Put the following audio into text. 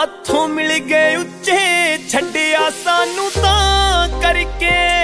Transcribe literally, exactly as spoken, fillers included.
ਹੱਥੋਂ ਮਿਲ ਗਏ ਉੱਚੇ ਛੱਡਿਆ ਸਾਨੂੰ ਤਾਂ ਕਰਕੇ।